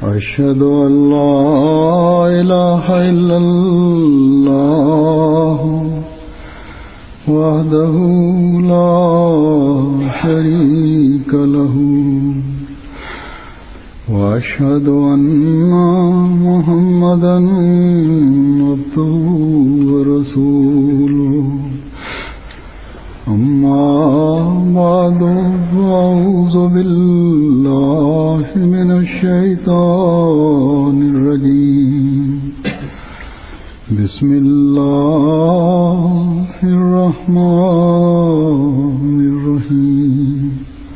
أشهد أن لا إله إلا الله وحده لا شريك له وأشهد أن محمدا عبده ورسوله أما بعد فأعوذ بالله من الشيطان الرجيم بسم الله الرحمن الرحيم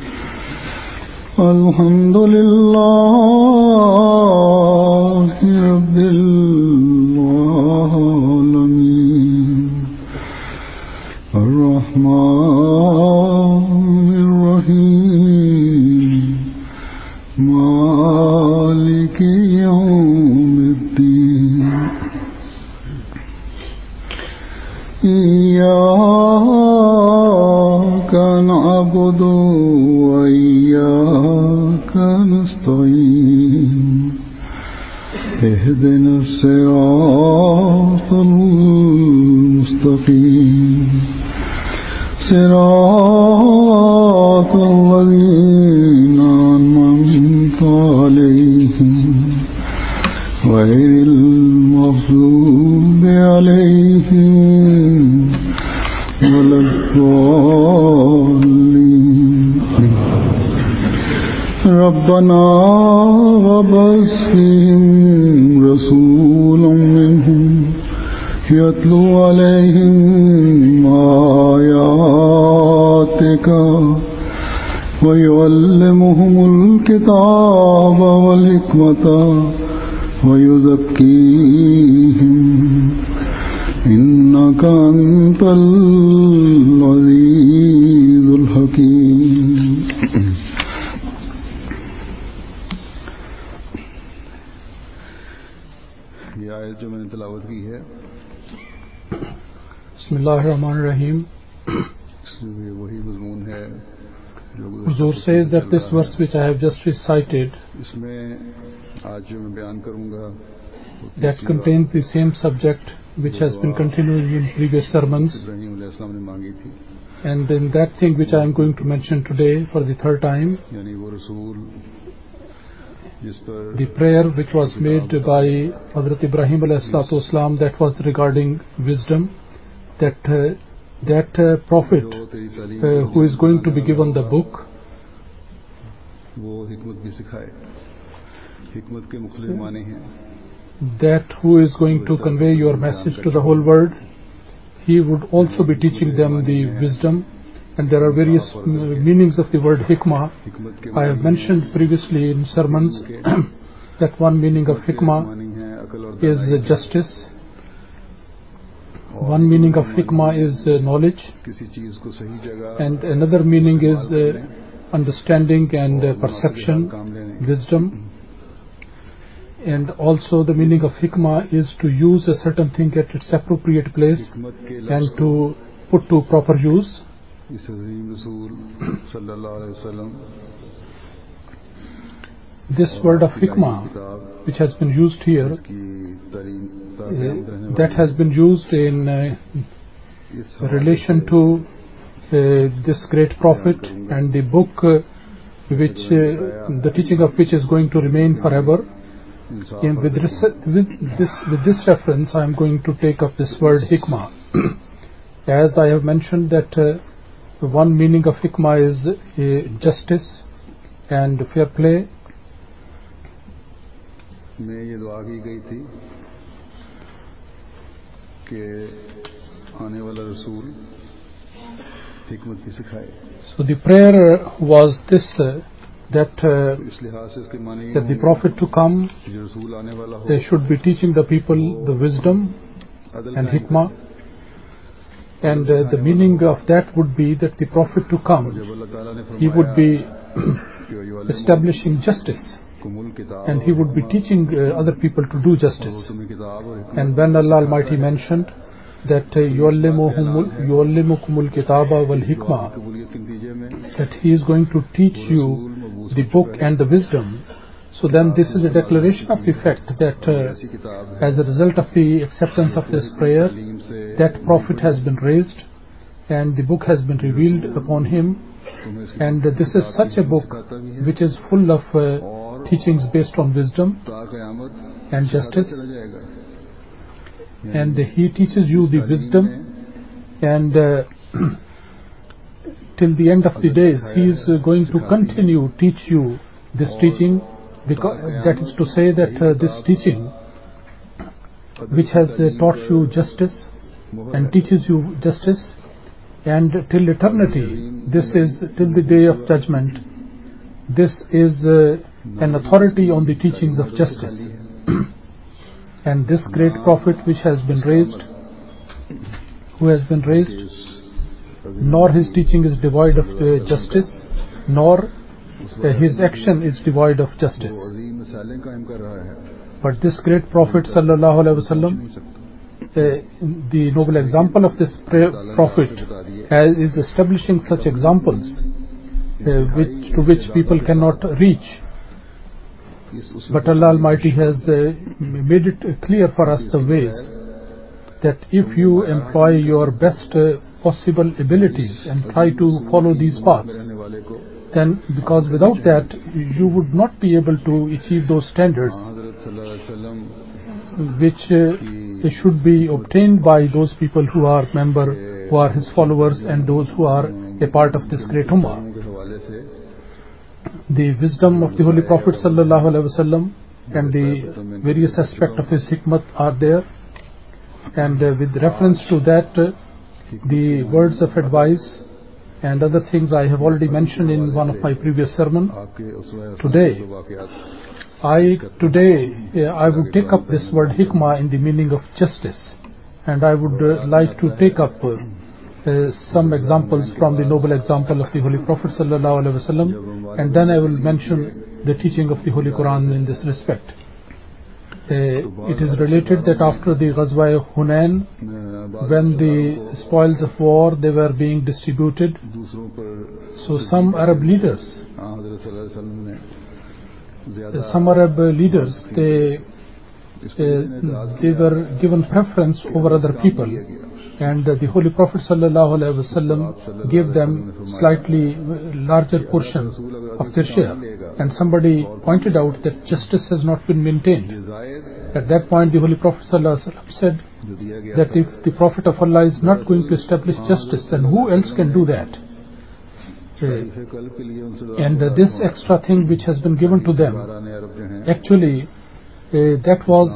الحمد لله رب العالمين الرحمن الرحيم مالك يوم الدين إياك نعبد وإياك نستعين اهدنا الصراط المستقيم صراط الذين أنعمت عليهم غير المغضوب عليهم ولا الضالين ربنا وابعث فيهم رسولا منهم يتلو عليهم آياتك ويعلمهم الكتاب والحكمة ويزكيهم إنك أنت العزيز الحكيم ये आयत जो मैंने तिलावत की है Bismillahirrahmanirrahim. वही मज़मून है जो Huzur says that this verse which I have just recited, इसमें आज जो मैं बयान करूंगा that contains the same subject which has been continuing in previous sermons, Ibrahim अलैहिस्सलाम ने मांगी थी, and in that thing which I am going to mention today for the third time, यानी वो रसूल जिस पर the prayer which was made by Hazrat Ibrahim ﷺ, that was regarding wisdom, that prophet who is going to be given the book, वो हिकमत भी सिखाए. हिकमत के मुख्तलिफ माने हैं. that who is going to convey your message to the whole world, he would also be teaching them the wisdom. And there are various meanings of the word hikmah. I have mentioned previously in sermons that one meaning of hikmah is justice. One meaning of hikmah is knowledge. And another meaning is understanding and perception, wisdom. And also the meaning of hikmah is to use a certain thing at its appropriate place and to put to proper use. This word of hikmah, which has been used here, that has been used in relation to this great prophet and the book which the teaching of which is going to remain forever. And with this reference, I am going to take up this word hikmah. As I have mentioned that one meaning of hikmah is justice and fair play. में ये दुआ की गई थी कि आने वाला रसूल हिकमत भी सिखाए. So the prayer was this that the prophet to come, they should be teaching the people the wisdom and hikmah. And the meaning of that would be that the prophet to come, he would be establishing justice, and he would be teaching other people to do justice. And when Allah Almighty mentioned that yuallimukumul kitaba wal hikmah, that he is going to teach you the book and the wisdom, So then this is a declaration of the fact that as a result of the acceptance of this prayer, that Prophet has been raised and the book has been revealed upon him, and this is such a book which is full of teachings based on wisdom and justice, and he teaches you the wisdom, and till the end of the days he is going to continue teach you this teaching, because that is to say that this teaching which has taught you justice and teaches you justice, and till eternity, this is till the day of judgment, this is an authority on the teachings of justice. And this great Prophet which has been raised, who has been raised, nor his teaching is devoid of justice, nor his action is devoid of justice. But this great Prophet sallallahu alaihi wasallam, the noble example of this Prophet is establishing such examples to which people cannot reach. But Allah Almighty has made it clear for us the ways that if you employ your best possible abilities and try to follow these paths, then because without that you would not be able to achieve those standards which should be obtained by those people who are his followers and those who are a part of this great ummah. The wisdom of the Holy Prophet sallallahu alaihi wasallam and the various aspects of his hikmat are there, and with reference to that, the words of advice and other things I have already mentioned in one of my previous sermons. Today I would take up this word hikmah in the meaning of justice, and I would like to take up some examples from the noble example of the Holy Prophet sallallahu alaihi wasallam, and then I will mention the teaching of the Holy Quran in this respect. It is related that after the Ghazwa Hunain, when the spoils of war they were being distributed, so some Arab leaders they were given preference over other people, and the Holy Prophet sallallahu alaihi wasallam gave them slightly larger portion of their share, and somebody pointed out that justice has not been maintained. At that point the Holy Prophet sallallahu alaihi wasallam said that if the Prophet of Allah is not going to establish justice, then who else can do that? And this extra thing which has been given to them, actually that was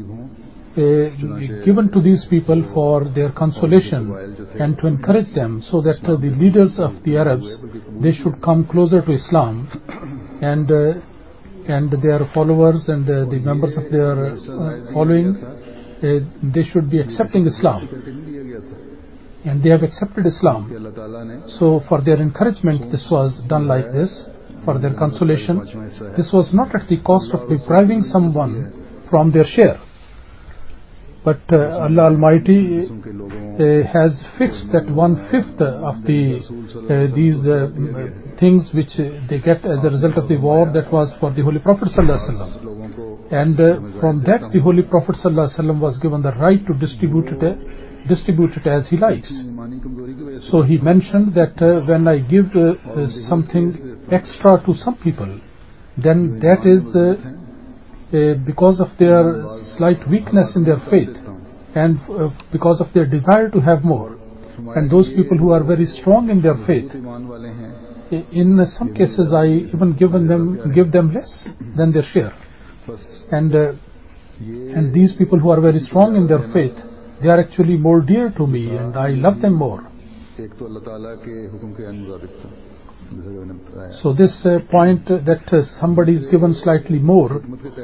given to these people for their consolation and to encourage them, so that the leaders of the Arabs, they should come closer to Islam, and their followers and the members of their following, they should be accepting Islam, and they have accepted Islam. So for their encouragement this was done like this, for their consolation. This was not at the cost of depriving someone from their share, but Allah Almighty has fixed that 1/5 of these things which they get as a result of the war, that was for the Holy Prophet sallallahu alaihi wasallam, and from that the Holy Prophet sallallahu alaihi wasallam was given the right to distribute it as he likes. So he mentioned that when I give something extra to some people, then that is because of their slight weakness in their faith, and because of their desire to have more. And those people who are very strong in their faith, in some cases I even give them less than their share. And these people who are very strong in their faith, they are actually more dear to me, and I love them more. So this point that somebody is given slightly more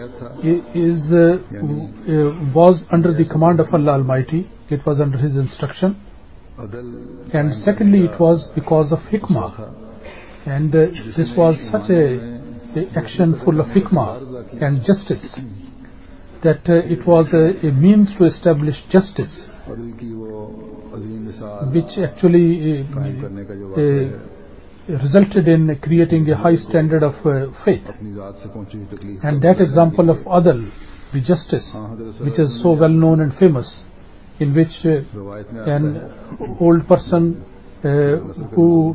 was under the command of Allah Almighty. It was under His instruction, and secondly it was because of hikmah, and this was such a action full of hikmah and justice, that it was a means to establish justice, which actually resulted in creating a high standard of faith. And that example of Adl, the justice, which is so well known and famous, in which an old person who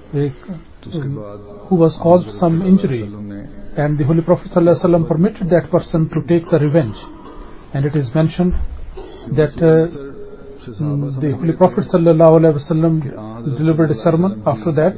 was caused some injury, and the Holy Prophet ﷺ permitted that person to take the revenge. And it is mentioned that the Holy Prophet ﷺ delivered a sermon after that,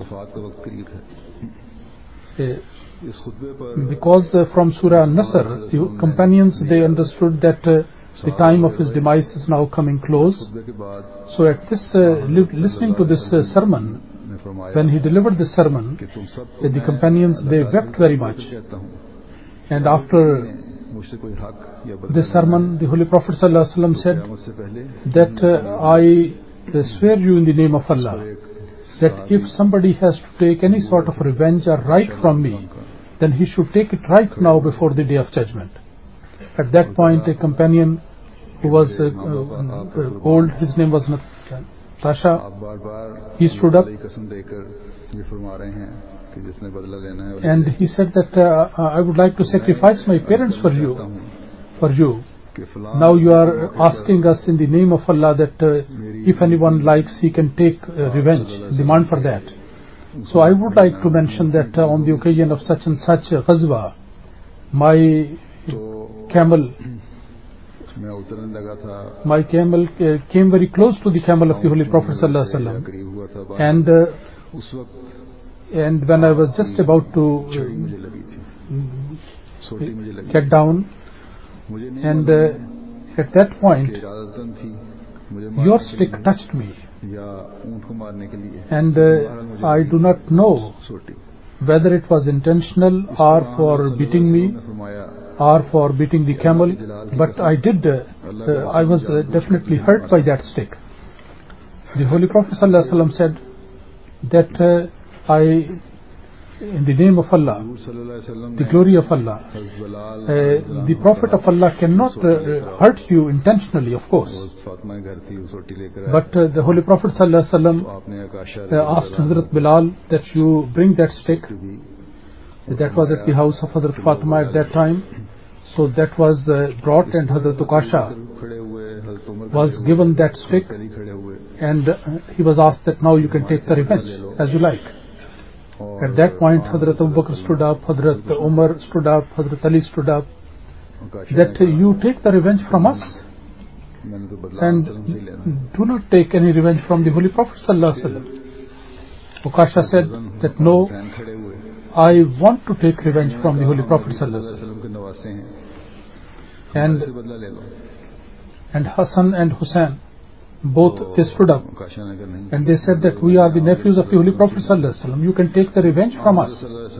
because from Surah An-Nasr, the companions, they understood that the time of his demise is now coming close. So at this, listening to this sermon, when he delivered this sermon, the companions, they wept very much. And after this sermon, the Holy Prophet ﷺ said that I swear you in the name of Allah, that if somebody has to take any sort of revenge or right from me, then he should take it right now before the day of judgment. At that point, a companion who was old, his name was Tasha, he stood up and he said that I would like to sacrifice my parents for you. Now you are asking us in the name of Allah that if anyone likes, he can take revenge, demand for that. So I would like to mention that on the occasion of such and such ghazwa, my camel came very close to the camel of the Holy Prophet ﷺ, and when I was just about to get down, and at that point your stick touched me, and I do not know whether it was intentional or for beating me or for beating the camel, but I was definitely hurt by that stick. The Holy Prophet ﷺ said that in the name of Allah, the glory of Allah, the Prophet of Allah cannot hurt you intentionally, of course. But the Holy Prophet ﷺ asked Hazrat Bilal that you bring that stick. That was at the house of Hazrat Fatima at that time. So that was brought, and Hazrat Ukasha was given that stick, and he was asked that now you can take the revenge as you like. At that point, Hazrat Abu Bakr stood up, Hazrat Umar stood up, Hazrat Ali stood up, that you take the revenge from us and do not take any revenge from the Holy Prophet ﷺ. Ukasha said that no, I want to take revenge from the Holy Prophet ﷺ. And Hassan and Hussein, both they stood up and they said that we are the nephews of the Holy Prophet ﷺ. You can take the revenge from us.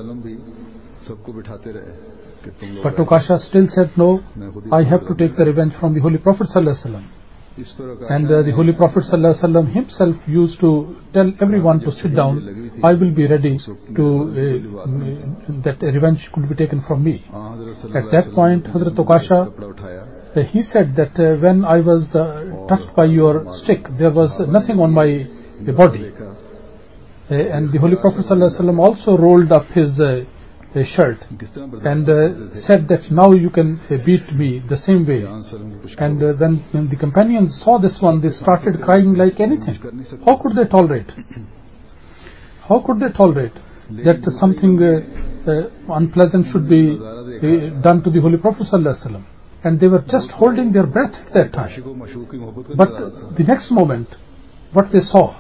But Ukasha still said no, I have to take the revenge from the Holy Prophet ﷺ. And the Holy Prophet ﷺ himself used to tell everyone to sit down. I will be ready to that revenge could be taken from me. At that point, Hazrat Ukasha, he said that when I was touched by your stick, there was nothing on my body. And the Holy Prophet ﷺ also rolled up his shirt and said that now you can beat me the same way. And when the companions saw this one, they started crying like anything. How could they tolerate? How could they tolerate that something unpleasant should be done to the Holy Prophet ﷺ? And they were just holding their breath at that time. But the next moment, what they saw,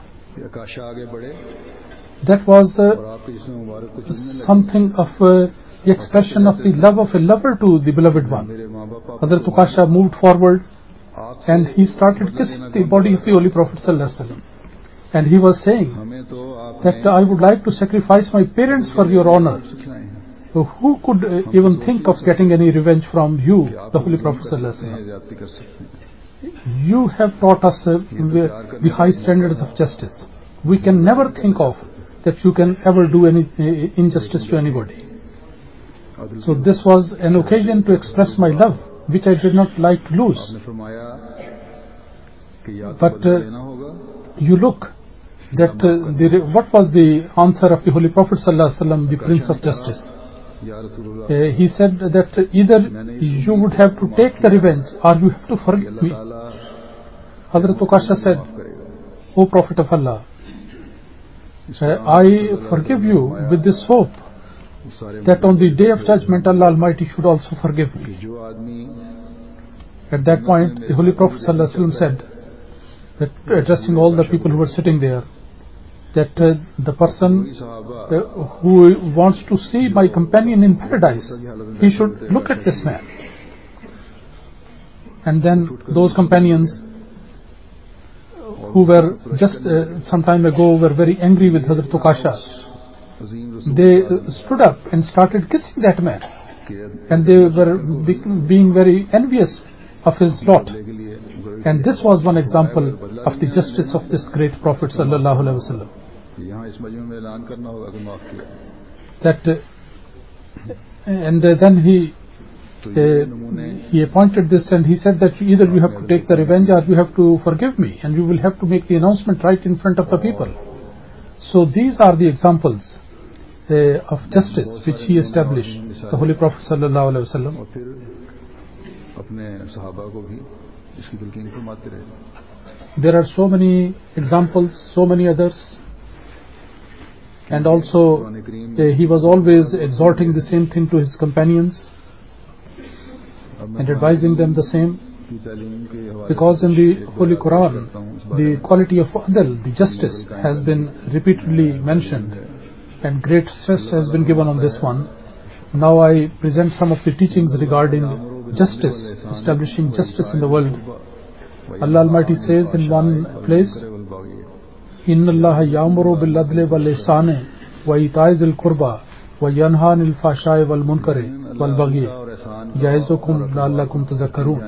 that was something of the expression of the love of a lover to the beloved one. Hazrat Ukasha moved forward and he started kissing the body of the Holy Prophet ﷺ. And he was saying that I would like to sacrifice my parents for your honor. Who could even think of getting any revenge from you, the Holy Prophet ﷺ? You have taught us the high standards of justice. We can never think of that you can ever do any injustice to anybody. So this was an occasion to express my love, which I did not like to lose. But you look, that what was the answer of the Holy Prophet ﷺ, the Prince of Justice? He said that either you would have to take the revenge or you have to forgive me. Hazrat Ukasha said, O Prophet of Allah, I forgive you with this hope that on the day of judgment Allah Almighty should also forgive me. At that point the Holy Prophet ﷺ said, that addressing all the people who were sitting there, that the person who wants to see my companion in paradise, he should look at this man. And then those companions who were just some time ago were very angry with Hazrat Ukasha, they stood up and started kissing that man, and they were being very envious of his lot. And this was one example of the justice of this great Prophet sallallahu alaihi wasallam. And then he appointed this, and he said that either you have to take the revenge or you have to forgive me, and you will have to make the announcement right in front of the people. So these are the examples of justice which he established, the Holy Prophet sallallahu alaihi wasallam. There are so many examples, so many others, and also he was always exhorting the same thing to his companions and advising them the same, because in the Holy Quran the quality of adl, the justice, has been repeatedly mentioned and great stress has been given on this one. Now I present some of the teachings regarding justice, establishing justice in the world. Allah Almighty says in one place, Inna Allah ya'muru bil adli wal ihsani wa ita'i zil qurba wa yanha 'anil fahsha'i wal munkari wal baghi ya'izukum la'allakum tadhakkarun.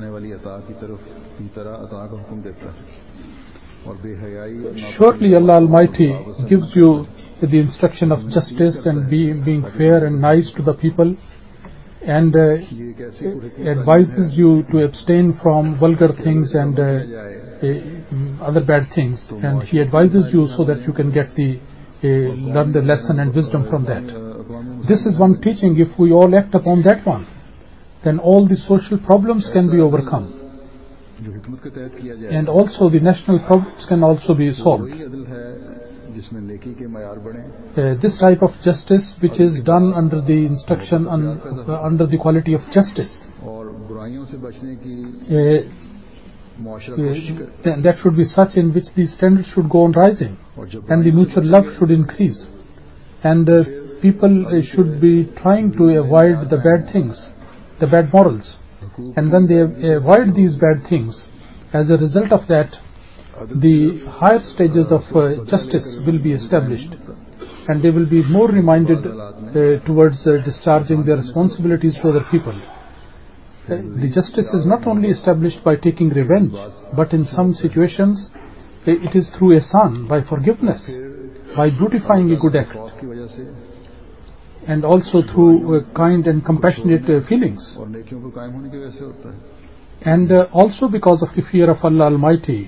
Surely Allah Almighty gives you the instruction of justice and being fair and nice to the people, and advises you to abstain from vulgar things and other bad things, and he advises you so that you can get learn the lesson and wisdom from that. This is one teaching. If we all act upon that one, then all the social problems can be overcome, and also the national problems can also be solved. This type of justice which is done under the instruction under the quality of justice, that should be such in which the standards should go on rising and the mutual love should increase, and people should be trying to avoid the bad things, the bad morals, and when they avoid these bad things, as a result of that the higher stages of justice will be established, and they will be more reminded towards discharging their responsibilities to other people. The justice is not only established by taking revenge, but in some situations it is through ihsan, by forgiveness, by beautifying a good act, and also through kind and compassionate feelings, and also because of the fear of Allah Almighty,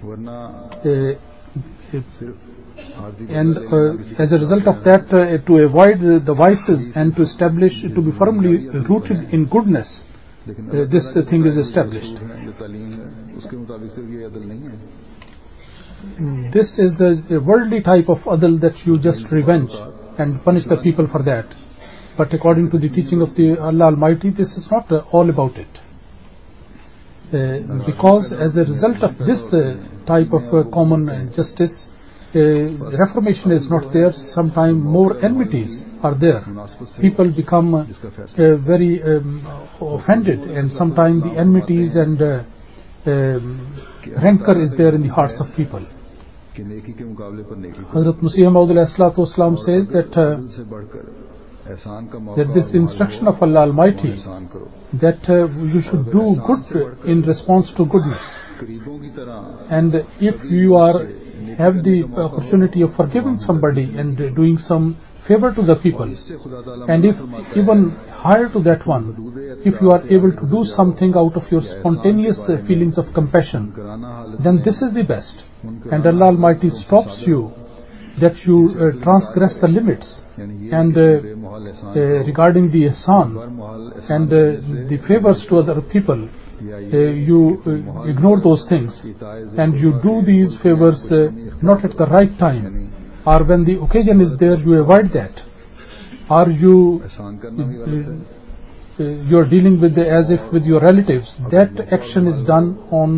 and as a result of that to avoid the vices and to establish, to be firmly rooted in goodness, this thing is established. This is a worldly type of adl, that you just revenge and punish the people for that, but according to the teaching of the Allah Almighty, this is not all about it. Because as a result of this type of common justice, reformation is not there. Sometimes more enmities are there. People become very offended, and sometimes the enmities and rancor is there in the hearts of people. Hazrat Masih Maud ﷺ says that this instruction of Allah Almighty, that you should do good in response to goodness, and if you have the opportunity of forgiving somebody and doing some favor to the people, and if even higher to that one, if you are able to do something out of your spontaneous feelings of compassion, then this is the best, and Allah Almighty stops you that you transgress the limits, and regarding the ihsan and the favors to other people, you ignore those things, and you do these favors not at the right time, or when the occasion is there you avoid that, or you're dealing with as if with your relatives. That action is done on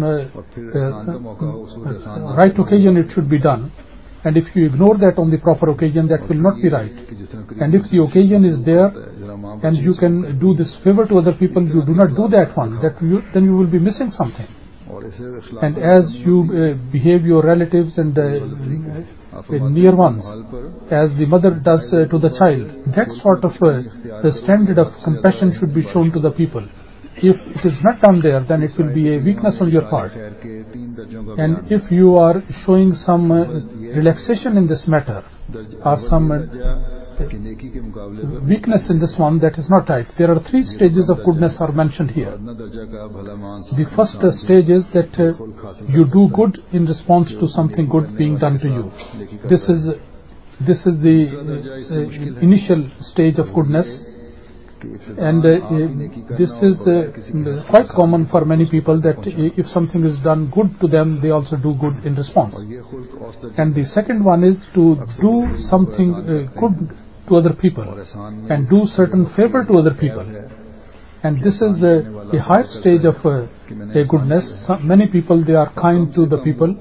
right occasion, it should be done, and if you ignore that on the proper occasion, that will not be right. And if the occasion is there and you can do this favor to other people, you do not do that one, then you will be missing something. And as you behave your relatives and near ones, as the mother does to the child, that sort of the standard of compassion should be shown to the people. If it is not done there, then it will be a weakness on your part. And if you are showing some relaxation in this matter, or some weakness in this one, that is not right. There are 3 stages of goodness are mentioned here. The first stage is that you do good in response to something good being done to you. This is the initial stage of goodness, and this is quite common for many people, that if something is done good to them, they also do good in response. And the second one is to do something good to other people and do certain favor to other people, and this is a higher stage of goodness. Many people, they are kind to the people,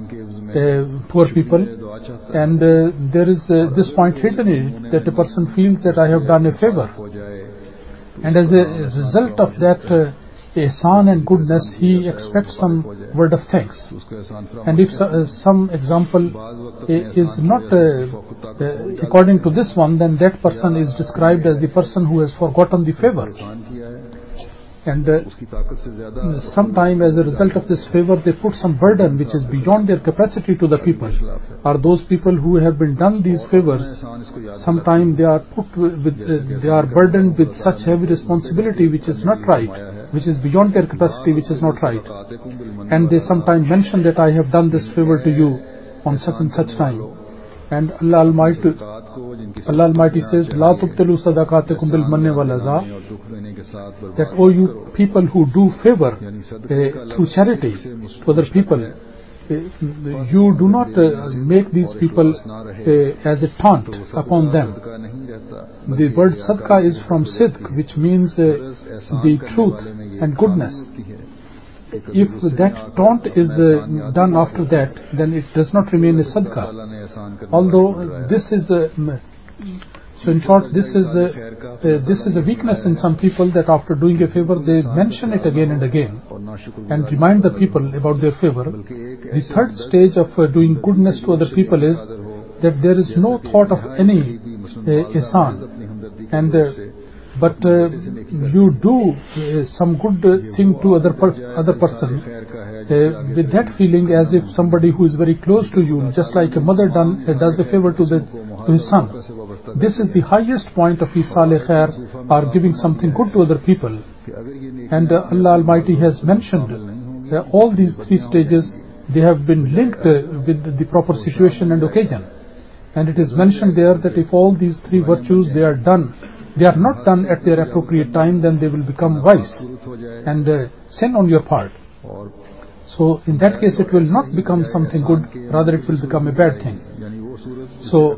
poor people, and there is this point hidden in it, that a person feels that I have done a favor, and as a result of that ihsan and goodness, he expects some word of thanks. And if some example is not according to this one, then that person is described as the person who has forgotten the favor. And sometime as a result of this favor, they put some burden which is beyond their capacity to the people, or those people who have been done these favors. Sometime they are they are burdened with such heavy responsibility which is not right, which is beyond their capacity, which is not right. And they sometimes mention that I have done this favor to you on such and such time. And Allah Almighty says, La tubtilu sadaqatikum bil manni wal aza, that oh, you people who do favor through charity to other people, you do not make these people as a taunt upon them. The word sadqa is from sidq, which means the truth and goodness. If that taunt is done after that, then it does not remain a sadqa. Although this is so in short, this is a weakness in some people, that after doing a favor they mention it again and again and remind the people about their favor. The third stage of doing goodness to other people is that there is no thought of any ihsan, and but you do some good thing to other person with that feeling as if somebody who is very close to you, just like a mother does a favor to his son. This is the highest point of Isal Khair, or giving something good to other people. And Allah Almighty has mentioned all these 3 stages. They have been linked with the proper situation and occasion, and it is mentioned there that if all these 3 virtues they are not done at their appropriate time, then they will become vice and sin on your part. So in that case it will not become something good, rather it will become a bad thing. So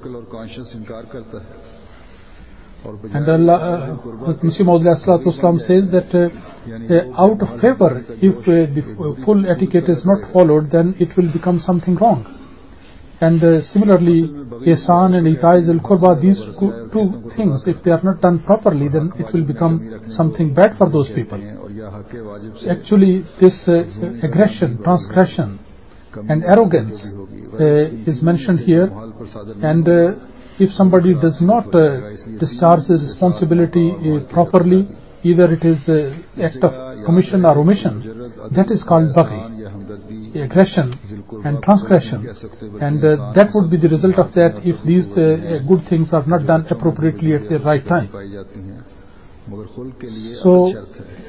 and Allah Masih Maud says that out of favor, if the full etiquette is not followed, then it will become something wrong. And similarly, ihsan and itaiz al-qurba, these 2 things, if they are not done properly, then it will become something bad for those people. Actually, this aggression, transgression and arrogance is mentioned here, and if somebody does not discharge his responsibility properly, either it is act of commission or omission, that is called baghi, aggression and transgression, and that would be the result of that if these good things are not done appropriately at the right time. So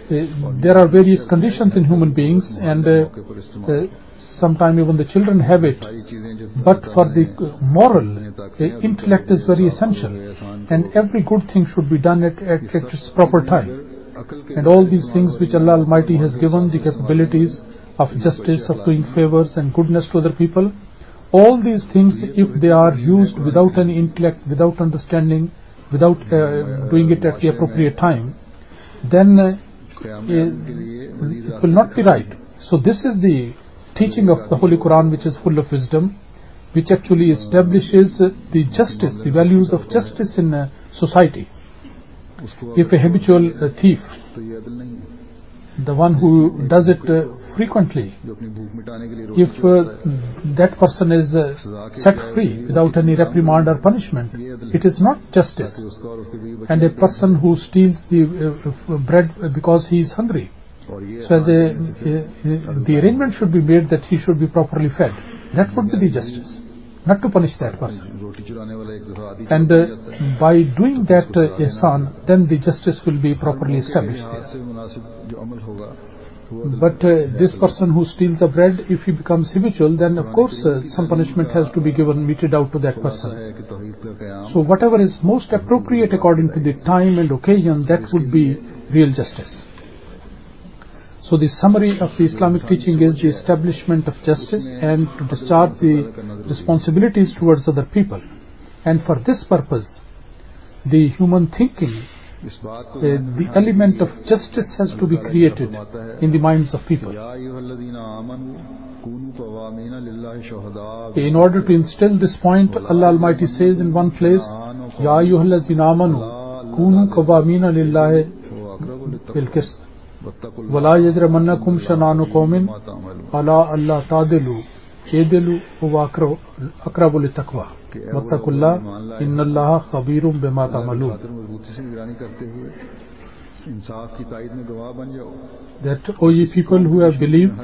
there are various conditions in human beings, and sometimes even the children have it. But for the moral, intellect is very essential, and every good thing should be done at its proper time. And all these things which Allah Almighty has given, the capabilities of justice, of doing favors and goodness to other people, all these things, if they are used without any intellect, without understanding, without doing it at the appropriate time, then it will not be right. So this is the teaching of the Holy Quran, which is full of wisdom, which actually establishes the justice, the values of justice in society. If a habitual thief, the one who does it frequently, if that person is set free without any reprimand or punishment, it is not justice. And a person who steals the bread because he is hungry, so as the arrangement should be made that he should be properly fed. That would be the justice, not to punish that person. And by doing that ihsan, then the justice will be properly established there. But this person who steals the bread, if he becomes habitual, then of course some punishment has to be given, meted out to that person. So whatever is most appropriate according to the time and occasion, that would be real justice. So the summary of the Islamic teaching is the establishment of justice and to discharge the responsibilities towards other people. And for this purpose, the human thinking, the element of justice has to be created in the minds of people. In order to instill this point, Allah Almighty says in one place, Ya ayyuhallazina amanu kunu qawamina lillahi bil qist wala yajramannakum shananu qawmin ala alla ta'dilu i'dilu huwa aqrabu littaqwa wattaqullah innallaha khabirum bima ta'malun. That, O ye people who have believed,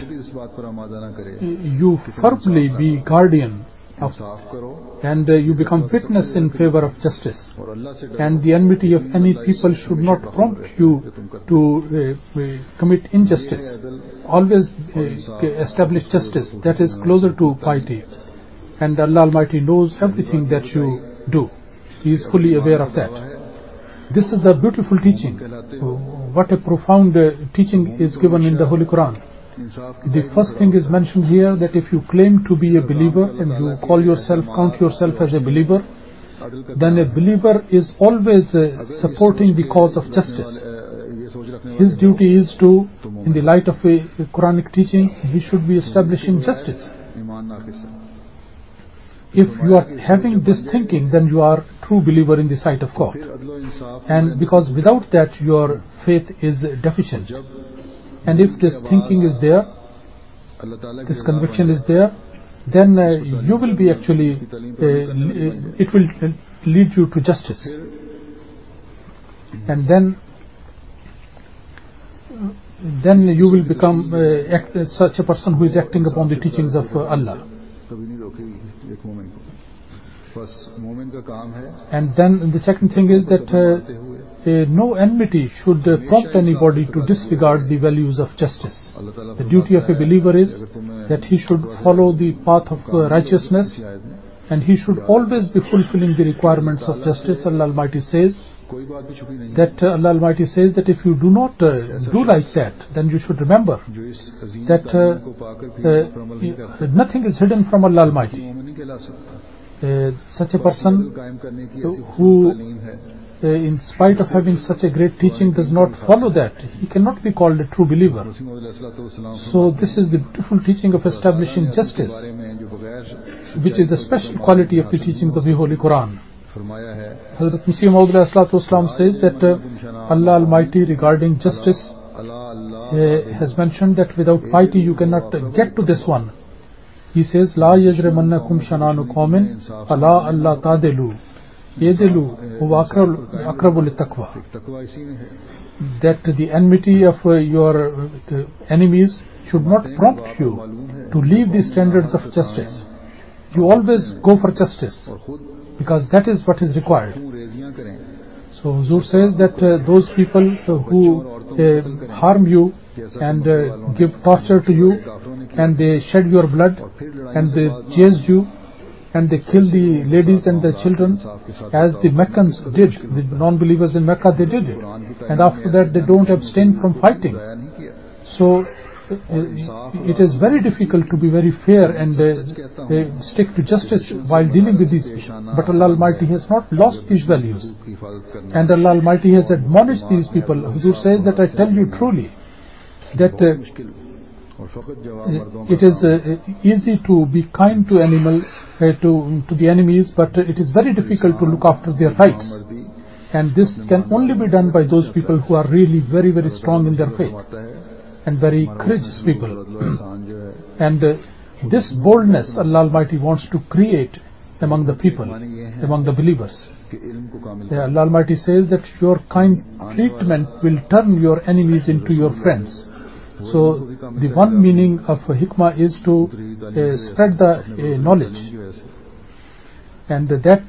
you firmly be guardian of, and you become witness in favor of justice, and the enmity of any people should not prompt you to commit injustice. Always establish justice, that is closer to piety, and Allah Almighty knows everything that you do. He is fully aware of that. This is a beautiful teaching. What a profound teaching is given in the Holy Quran. The first thing is mentioned here, that if you claim to be a believer and you count yourself as a believer, then a believer is always supporting the cause of justice. His duty is to, in the light of Quranic teachings, he should be establishing justice. If you are having this thinking, then you are a true believer in the sight of God. And because without that, your faith is deficient. And if this thinking is there, this conviction is there, then you will be actually, it will lead you to justice. And then you will become such a person who is acting upon the teachings of Allah. And then the second thing is that no enmity should prompt anybody to disregard the values of justice. The duty of a believer is that he should follow the path of righteousness, and he should always be fulfilling the requirements of justice. Allah Almighty says that if you do not do like that, then you should remember that nothing is hidden from Allah Almighty. Such a person who, in spite of having such a great teaching, does not follow that, he cannot be called a true believer. So this is the beautiful teaching of establishing justice, which is a special quality of the teachings of the Holy Quran. Hazrat Masih Maud says that Allah Almighty, regarding justice, has mentioned that without piety you cannot get to this one. He says, La yajrimannakum shananu qawmin ala alla ta'dilu i'dilu huwa aqrabu littaqwa. That the enmity of your enemies should not prompt you to leave the standards of justice. You always go for justice, because that is what is required. So Huzur says that those people who harm you and give torture to you, and they shed your blood, and they chased you, and they killed the ladies and the children, as the Meccans did, the non-believers in Mecca, they did it. And after that, they don't abstain from fighting. So it is very difficult to be very fair and stick to justice while dealing with these people. But Allah Almighty has not lost these values, and Allah Almighty has admonished these people. Huzur says that I tell you truly that it is easy to be kind to to the enemies, but it is very difficult to look after their rights, and this can only be done by those people who are really very, very strong in their faith and very courageous people. And this boldness Allah Almighty wants to create among the people, among the believers. Allah Almighty says that your kind treatment will turn your enemies into your friends. So the one meaning of hikmah is to spread the knowledge, and that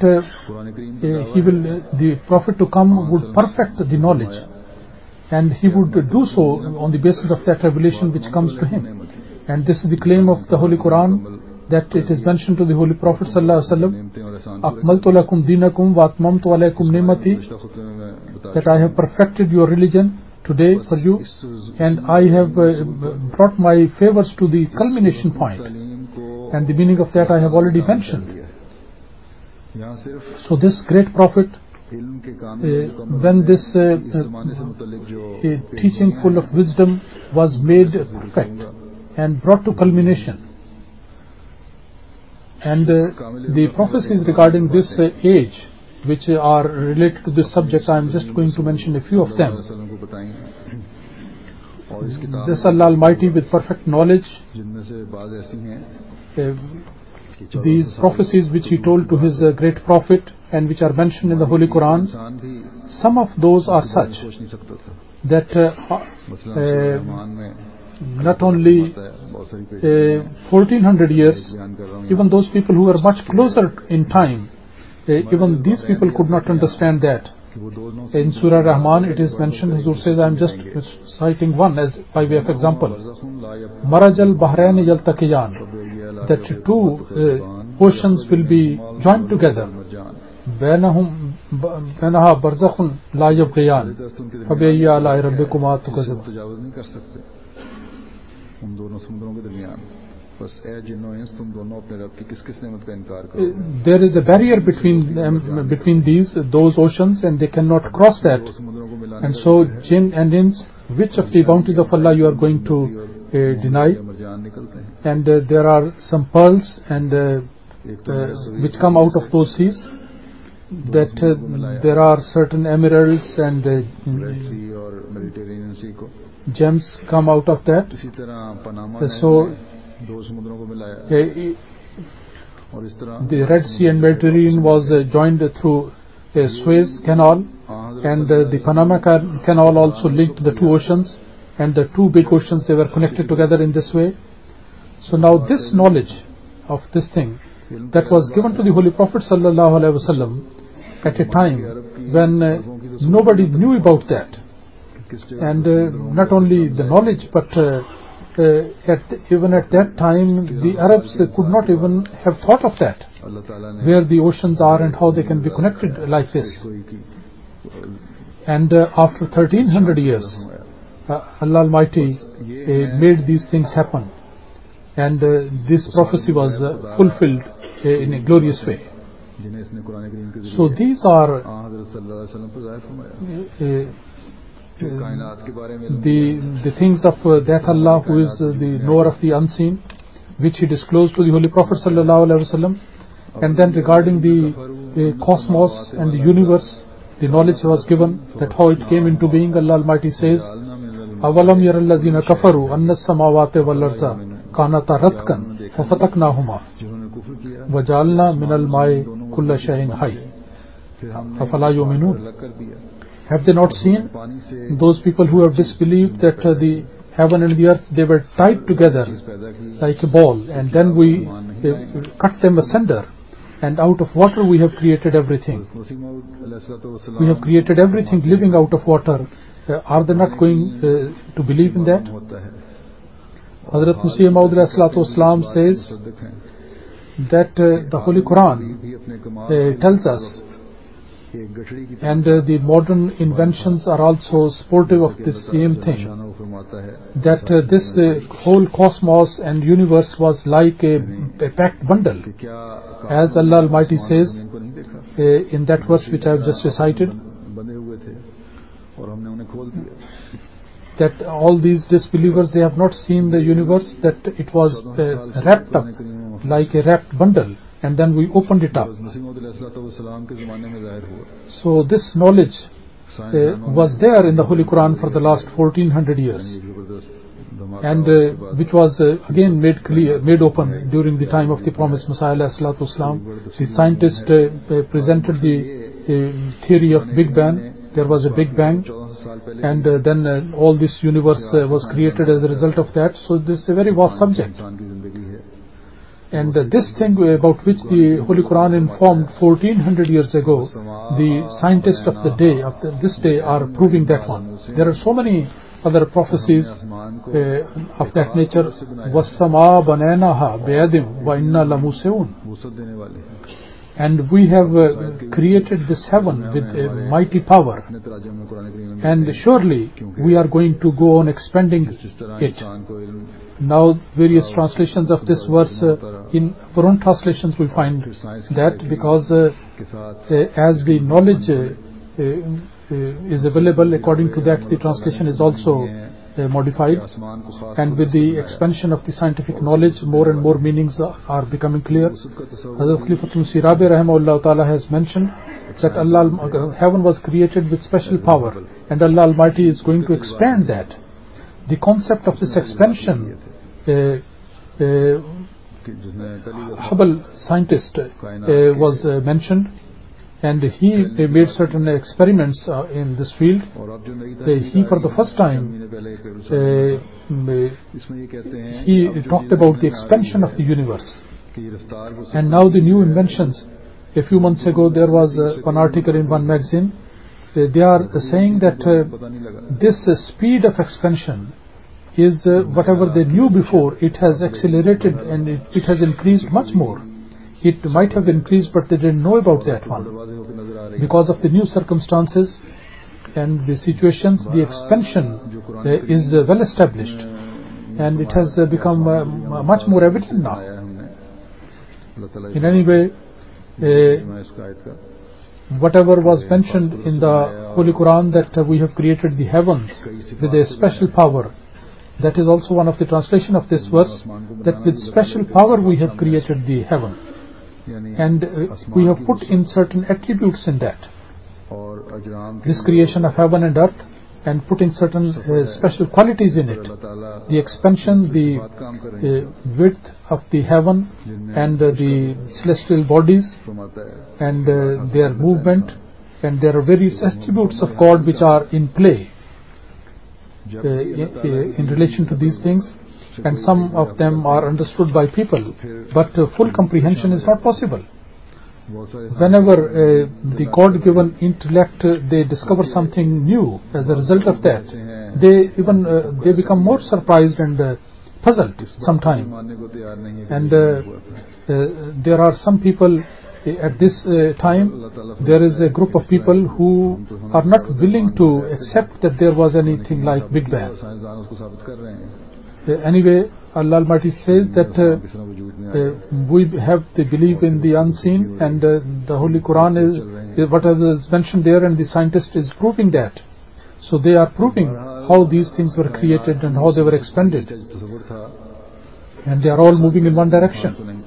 the Prophet to come would perfect the knowledge, and he would do so on the basis of that revelation which comes to him. And this is the claim of the Holy Quran, that it is mentioned to the Holy Prophet sallallahu alaihi wasallam, Akmaltu lakum dinakum wa atmamtu alaykum ni'mati, that I have perfected your religion today for you, and I have brought my favors to the culmination point, and the meaning of that I have already mentioned. So this great Prophet, when this teaching full of wisdom was made perfect and brought to culmination, and the prophecies regarding this age which are related to this subject, I am just going to mention a few of them. This Allah Almighty with perfect knowledge, these prophecies which He told to His great Prophet and which are mentioned in the Holy Quran, some of those are such that not only 1400 years, even those people who were much closer in time, even these people could not understand that. In Surah Rahman it is mentioned, Huzur says, I am just citing one as by way of example, Marajal Bahrain Yaltaqiyan, that two oceans will be joined together, Bainaha Barzakhun La Yabghiyan, Fabi Ala Rabbikuma Tukazib. There is a barrier between them, between those oceans, and they cannot cross that. And so jinn and ins, which of the bounties of Allah you are going to deny? And there are some pearls and which come out of those seas, that there are certain emeralds and gems come out of that. So the Red Sea and Mediterranean was joined through a Suez Canal, and the Panama Canal also linked the two oceans, and the two big oceans, they were connected together in this way. So now this knowledge of this thing that was given to the Holy Prophet sallallahu alaihi wasallam at a time when nobody knew about that, and not only the knowledge, but even at that time the Arabs could not even have thought of that, where the oceans are and how they can be connected like this. And after 1300 years Allah Almighty made these things happen, and this prophecy was fulfilled in a glorious way. So these are the things of that Allah who is the knower of the unseen, which He disclosed to the Holy Prophet sallallahu alaihi wasallam. And then regarding the cosmos and the universe, the knowledge was given, that how it came into being. Allah Almighty says, أَوَلَمْ يَرَ الَّذِينَ كَفَرُوا أَنَّ السَّمَاوَاتِ وَالْأَرْضَ كَانَتَا رَتْقًا فَفَتَقْنَاهُمَا وَجَعَلْنَا مِنَ الْمَاءِ كُلَّ شَيْءٍ حَيٍّ أَفَلَا يُؤْمِنُونَ. Have they not seen those people who have disbelieved that the heaven and the earth, they were tied together like a ball, and then we cut them asunder, and out of water we have created everything. We have created everything living out of water, are they not going to believe in that? Hazrat Masih Maud ﷺ says that the Holy Quran tells us, and the modern inventions are also supportive of this same thing, that this whole cosmos and universe was like a packed bundle. As Allah Almighty says in that verse which I have just recited, that all these disbelievers, they have not seen the universe, that it was wrapped up like a wrapped bundle, and then we opened it up. So this knowledge was there in the Holy Quran for the last 1400 years, and which was again made clear, made open during the time of the promised Messiah ﷺ. The scientist presented the theory of Big Bang. There was a Big Bang, and then all this universe was created as a result of that. So this is a very vast subject. And this thing about which the Holy Quran informed 1400 years ago, the scientists of the day, this day, are proving that one. There are so many other prophecies of that nature. وَالسَّمَاءَ بَنَيْنَاهَا بِيَدٍ وَإِنَّا لَمُوسِعُونَ. And we have created this heaven with a mighty power, and surely we are going to go on expanding it. Now various translations of this verse, in our own translations we find that, because as the knowledge is available, according to that the translation is also modified, and with the expansion of the scientific knowledge, more and more meanings are becoming clear. Hazrat Khalifatul Masih Rabi Rahimahullah Ta'ala has mentioned that heaven was created with special power, and Allah Almighty is going to expand that. The concept of this expansion, Hubble scientist was mentioned, and he made certain experiments in this field. He, for the first time, he talked about the expansion of the universe. And now the new inventions. A few months ago there was one article in one magazine. They are saying that this speed of expansion is whatever they knew before, it has accelerated and it has increased much more. It might have increased, but they didn't know about that one. Because of the new circumstances and the situations, the expansion is well established, and it has become much more evident now. In any way, whatever was mentioned in the Holy Quran, that we have created the heavens with a special power, that is also one of the translation of this verse, that with special power we have created the heaven. And we have put in certain attributes in that, this creation of heaven and earth, and putting certain special qualities in it. The expansion, the width of the heaven, and the celestial bodies, and their movement, and there are various attributes of God which are in play in relation to these things. And some of them are understood by people, but full comprehension is not possible. Whenever the God-given intellect, they discover something new as a result of that, they become more surprised and puzzled sometimes. And there are some people at this time, there is a group of people who are not willing to accept that there was anything like Big Bang. Anyway, Allah Almighty says that we have the belief in the unseen, and the Holy Quran is whatever is mentioned there, and the scientist is proving that. So they are proving how these things were created and how they were expanded, and they are all moving in one direction.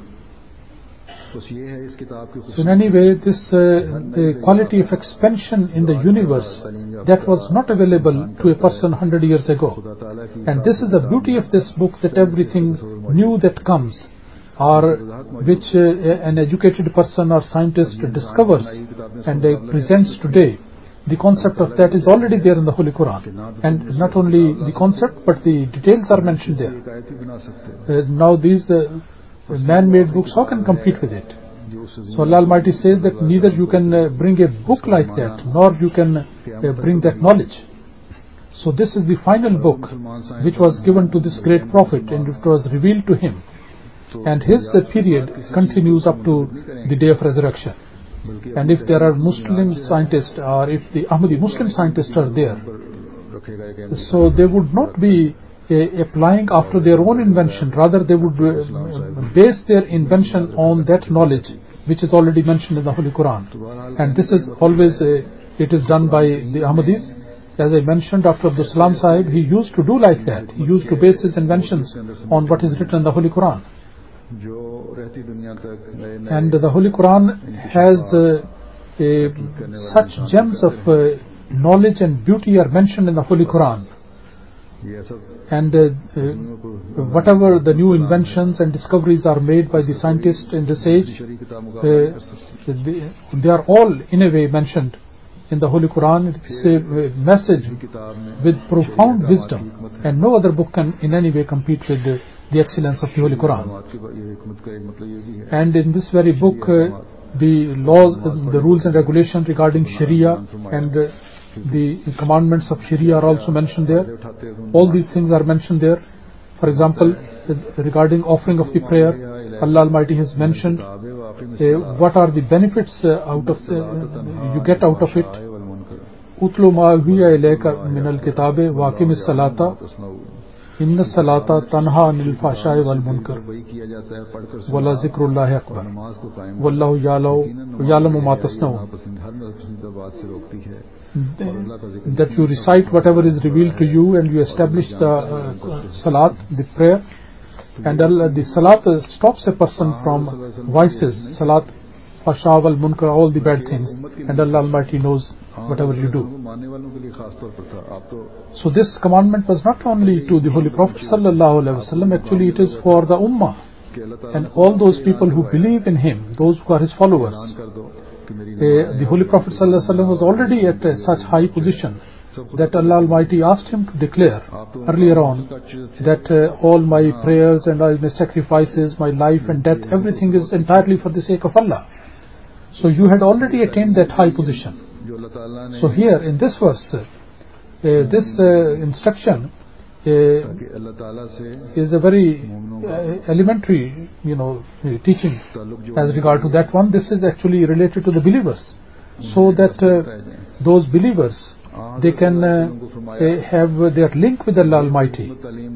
So in any way, this the quality of expansion in the universe, that was not available to a person 100 years ago. And this is the beauty of this book, that everything new that comes, or which an educated person or scientist discovers and presents today, the concept of that is already there in the Holy Quran. And not only the concept, but the details are mentioned there. Now these man-made books, how can compete with it? So Allah Almighty says that neither you can bring a book like that, nor you can bring that knowledge. So this is the final book which was given to this great prophet, and it was revealed to him. And his period continues up to the day of resurrection. And if there are Muslim scientists, or if the Ahmadi Muslim scientists are there, so they would not be applying after their own invention. Rather, they would base their invention on that knowledge which is already mentioned in the Holy Quran. And this is always, it is done by the Ahmadis. As I mentioned, after Abdul Salam Sahib, he used to do like that. He used to base his inventions on what is written in the Holy Quran. And the Holy Quran has such gems of knowledge and beauty are mentioned in the Holy Quran. And whatever the new inventions and discoveries are made by the scientists in this age, they are all in a way mentioned in the Holy Quran. It's a message with profound wisdom, and no other book can in any way compete with the excellence of the Holy Quran. And in this very book, the laws, the rules and regulations regarding Sharia and the commandments of Sharia are also mentioned there. All these things are mentioned there. For example, regarding offering of the prayer, Allah Almighty has mentioned what are the benefits out of you get out of it. Utlu ma huwa ilayka min al-kitabi wa aqimis salata inna salata tanha anil fahsha'i wal munkar wa la zikrullahi akbar wallahu ya'lamu ma tasna'un. That you recite whatever is revealed to you, and you establish the salat, the prayer, and the salat stops a person from vices, salat, fahsha wal munkar, all the bad things, and Allah Almighty knows whatever you do. So this commandment was not only to the Holy Prophet sallallahu alaihi wasallam, actually it is for the ummah and all those people who believe in him, those who are his followers. The Holy Prophet ﷺ was already at such high position that Allah Almighty asked him to declare earlier on that all my prayers and all my sacrifices, my life and death, everything is entirely for the sake of Allah. So you had already attained that high position. So here in this verse, this instruction is a very elementary, teaching as regard to that one. This is actually related to the believers, so that those believers, they can have their link with Allah Almighty,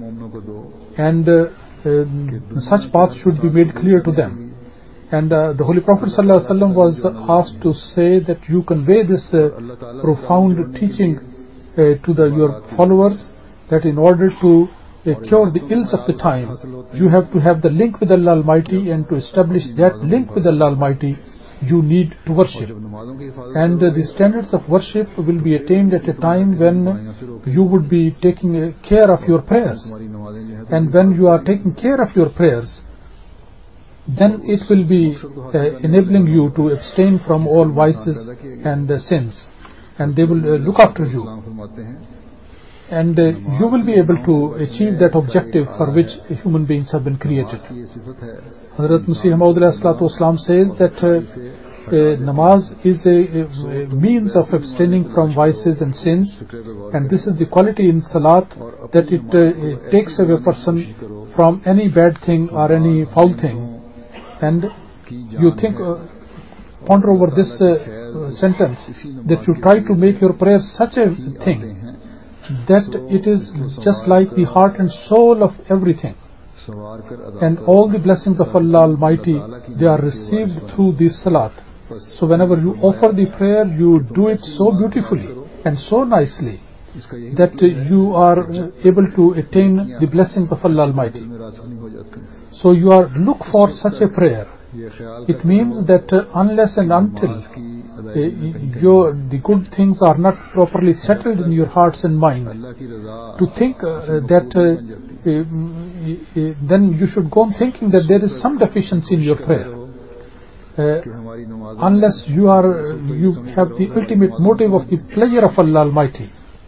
and such path should be made clear to them. And the Holy Prophet ﷺ was asked to say that you convey this profound teaching to your followers, that in order to cure the ills of the time, you have to have the link with Allah Almighty, and to establish that link with Allah Almighty, you need to worship. And the standards of worship will be attained at a time when you would be taking care of your prayers. And when you are taking care of your prayers, then it will be enabling you to abstain from all vices and sins, and they will look after you. And you will be able to achieve that objective for which human beings have been created. Hazrat Masih Maud says that namaz is a means of abstaining from vices and sins, and this is the quality in salat, that it takes away a person from any bad thing or any foul thing. And you think, ponder over this sentence, that you try to make your prayer such a thing that it is just like the heart and soul of everything, and all the blessings of Allah Almighty, they are received through this salat. So whenever you offer the prayer, you do it so beautifully and so nicely that you are able to attain the blessings of Allah Almighty. So you look for such a prayer. It means that unless and until the good things are not properly settled in your hearts and mind, to think that then you should go on thinking that there is some deficiency in your prayer. Unless you have the ultimate motive of the pleasure of Allah Almighty,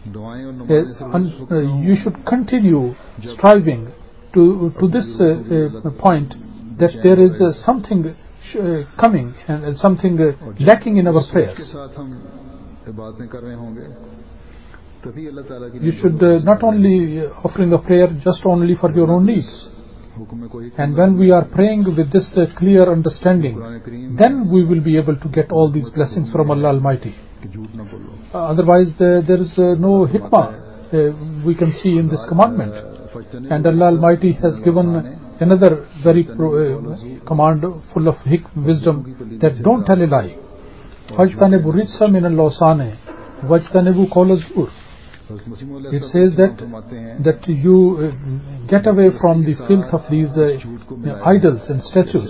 you should continue striving to this point, that there is something coming and something lacking in our prayers. you should not only offering a prayer just only for your own needs. And when we are praying with this clear understanding, then we will be able to get all these blessings from Allah Almighty. Otherwise there is no hikmah we can see in this commandment. And Allah Almighty has given another very command full of wisdom, that don't tell a lie. فَاجْتَنِبُوا الرِّجْسَ مِنَ الْأَوْثَانِ وَاجْتَنِبُوا قَوْلَ الزُّورِ. It says that you get away from the filth of these idols and statues,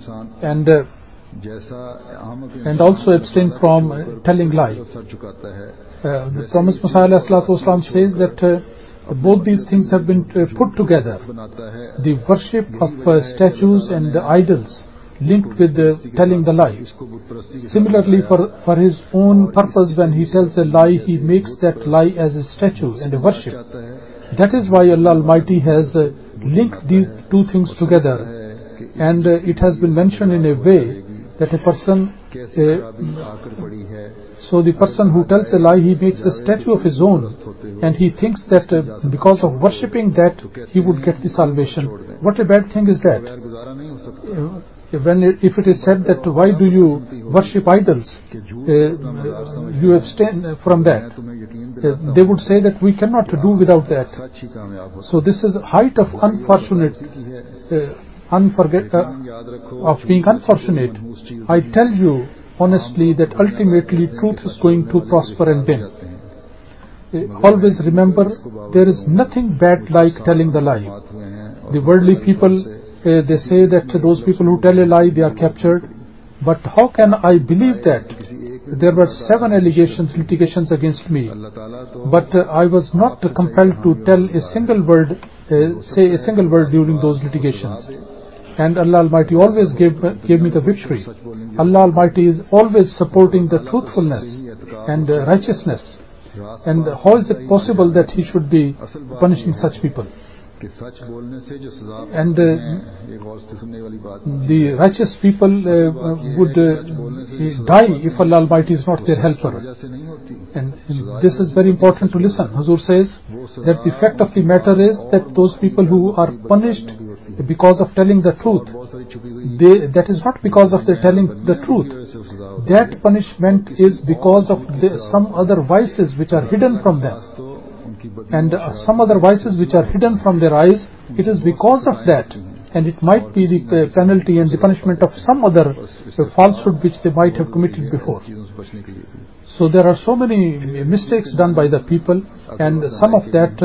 and also abstain from telling lie. The Promised Messiah ﷺ says that both these things have been put together. The worship of statues and idols linked with telling the lie. Similarly, for his own purpose, when he tells a lie, he makes that lie as a statue and a worship. That is why Allah Almighty has linked these two things together, and it has been mentioned in a way that a person, so the person who tells a lie, he makes a statue of his own, and he thinks that because of worshipping that he would get the salvation. What a bad thing is that? If it is said that why do you worship idols, you abstain from that, they would say that we cannot do without that. So this is height of of being unfortunate. I tell you honestly that ultimately truth is going to prosper and win. Always remember, there is nothing bad like telling the lie. The worldly people, they say that those people who tell a lie, they are captured. But how can I believe that? There were 7 litigations against me, but I was not compelled to tell a single word, say a single word during those litigations. And Allah Almighty always gave me the victory. Allah Almighty is always supporting the truthfulness and righteousness. And how is it possible that He should be punishing such people? And the righteous people would die if Allah Almighty is not their helper. And this is very important to listen. Huzur says that the fact of the matter is that those people who are punished because of telling the truth, that is not because of their telling the truth. That punishment is because of some other vices which are hidden from them. And some other vices which are hidden from their eyes, it is because of that. And it might be the penalty and the punishment of some other falsehood which they might have committed before. So there are so many mistakes done by the people, and some of that,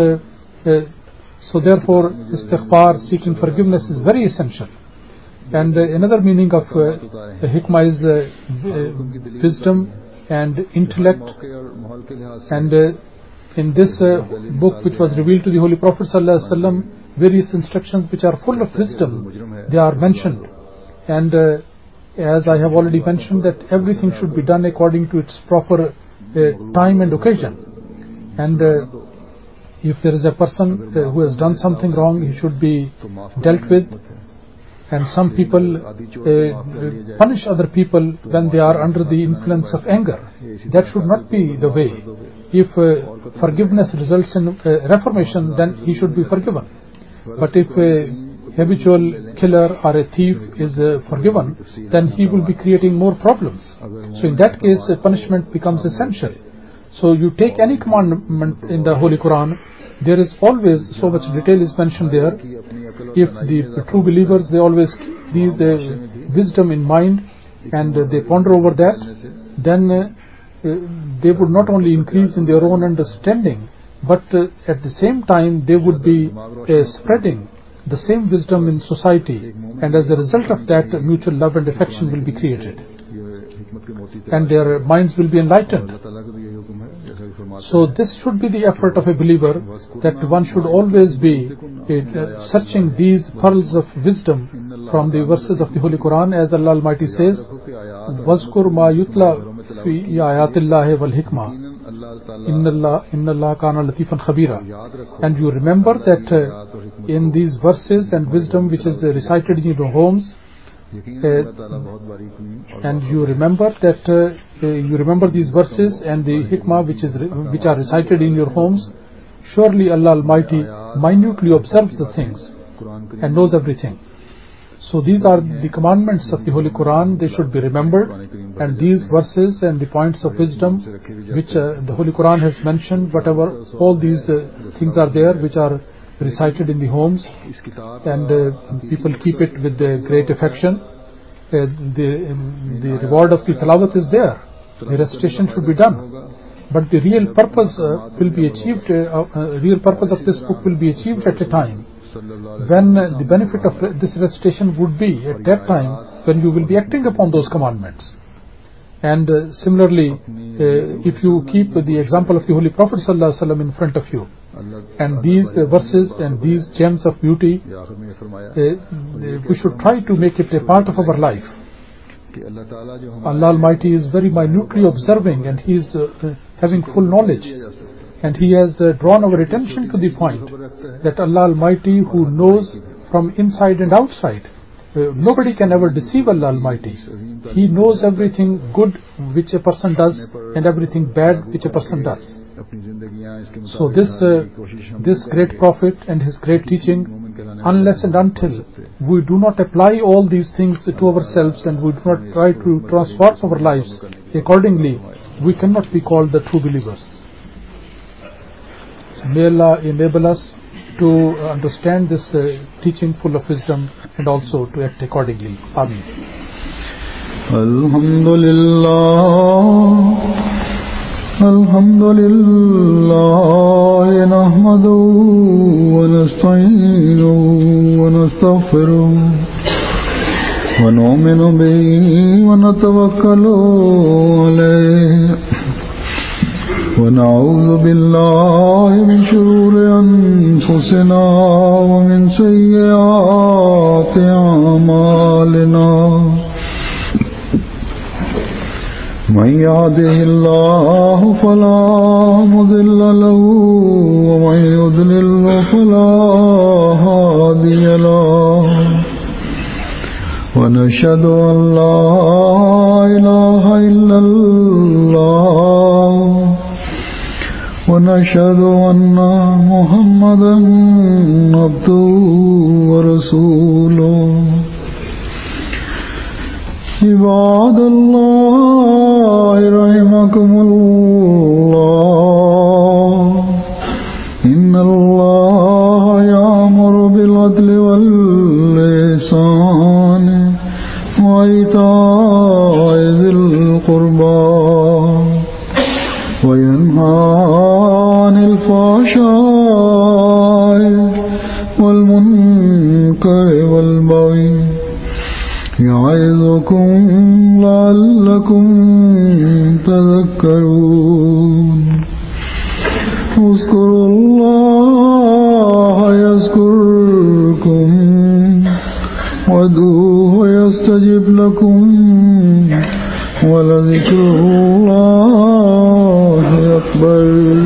so therefore istighfar, seeking forgiveness, is very essential. And another meaning of hikmah is wisdom and intellect. And in this book which was revealed to the Holy Prophet ﷺ, various instructions which are full of wisdom, they are mentioned. And as I have already mentioned, that everything should be done according to its proper time and occasion. And if there is a person who has done something wrong, he should be dealt with. And some people punish other people when they are under the influence of anger. That should not be the way. If forgiveness results in reformation, then he should be forgiven. But if a habitual killer or a thief is forgiven, then he will be creating more problems. So in that case, punishment becomes essential. So you take any commandment in the Holy Quran, there is always so much detail is mentioned there. If the true believers, they always keep these wisdom in mind and they ponder over that, then they would not only increase in their own understanding, but at the same time they would be spreading the same wisdom in society, and as a result of that, mutual love and affection will be created, and their minds will be enlightened. So this should be the effort of a believer, that one should always be searching these pearls of wisdom from the verses of the Holy Quran, as Allah Almighty says, وَاذْكُرْ مَا يُتْلَى فِي آيَاتِ اللَّهِ وَالْحِكْمَةِ إِنَّ اللَّهَ كَانَ لَطِيفًا خَبِيرًا. And you remember that in these verses and wisdom which is recited in your homes, and you remember that you remember these verses and the hikmah which are recited in your homes, surely Allah Almighty minutely observes the things and knows everything. So these are the commandments of the Holy Quran. They should be remembered, and these verses and the points of wisdom which the Holy Quran has mentioned, whatever, all these things are there which are recited in the homes, and people keep it with great affection. The reward of the tilawat is there. The recitation should be done, but the real purpose will be achieved. Real purpose of this book will be achieved at a time when the benefit of this recitation would be at that time when you will be acting upon those commandments. And similarly, if you keep the example of the Holy Prophet ﷺ in front of you, and these verses and these gems of beauty, we should try to make it a part of our life. Allah Almighty is very minutely observing, and He is having full knowledge. And He has drawn our attention to the point that Allah Almighty, who knows from inside and outside, nobody can ever deceive Allah Almighty. He knows everything good which a person does and everything bad which a person does. So this great prophet and his great teaching, unless and until we do not apply all these things to ourselves and we do not try to transform our lives accordingly, we cannot be called the true believers. May Allah enable us to understand this teaching full of wisdom and also to act accordingly. Ameen. Alhamdulillah nahmaduhu wa nasta'inuhu wa nastaghfiruh wa nu'minu bihi wa natawakkalu alayhi ونعوذ بالله من شرور أنفسنا ومن سيئات أعمالنا من يهده الله فلا مضل له ومن يضلل فلا هادي له ونشهد أن لا إله إلا الله ونشهد أن محمدا عبده ورسوله عباد الله رحمكم الله إن الله يأمر بالعدل والإحسان وإيتاء ذي القربى وينهى عن الفحشاء والمنكر والبغي يعظكم لعلكم تذكرون اذكروا الله يذكركم وادعوه يستجب لكم ولذكر الله أكبر.